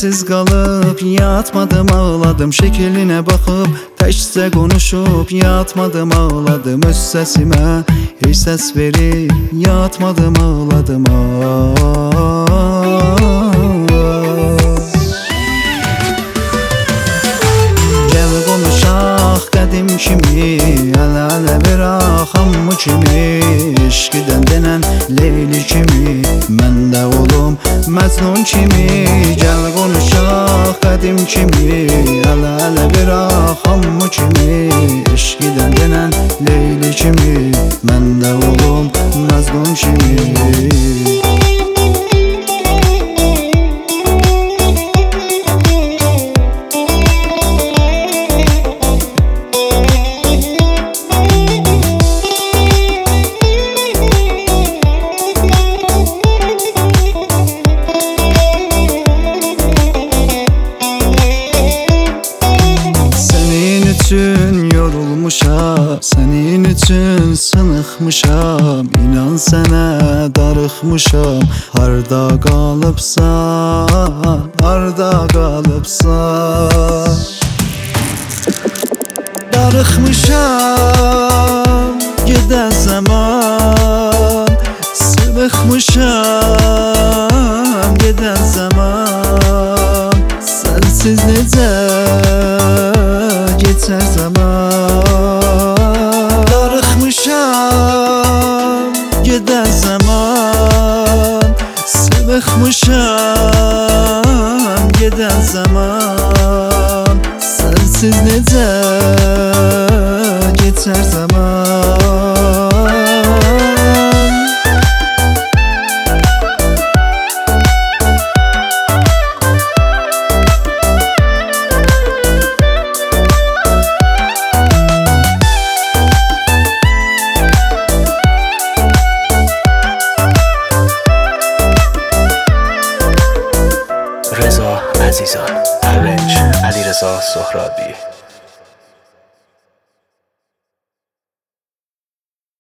Sensiz kalıp yatmadım ağladım, şekline bakıp təkcə konuşup yatmadım ağladım, öz sesime hiç ses verip yatmadım ağladım. Gel konuşaq qədim kimi, əl-ələ veraq hamı kimi, eşqidən denən Leyli kimi, mən də olum Məcnun kimi. Gel konuşaq qədim kimi, əl-ələ veraq hamı kimi, eşqidən denən Leyli kimi, mən də olum Məcnun kimi. Yorulmuşam, senin üçün sınıxmışam, İnan sənə darıxmışam. Harda qalıbsan, harda qalıbsan. Darıxmışam, gedən zaman, sınıxmışam, gedən zaman. Sensiz necə geçer zaman. Darıxmışam, gedən zaman, sınıxmışam, gedən zaman. Sensiz necə geçer zaman. رضا عزیزان، ارنج علیرضا سهرابی.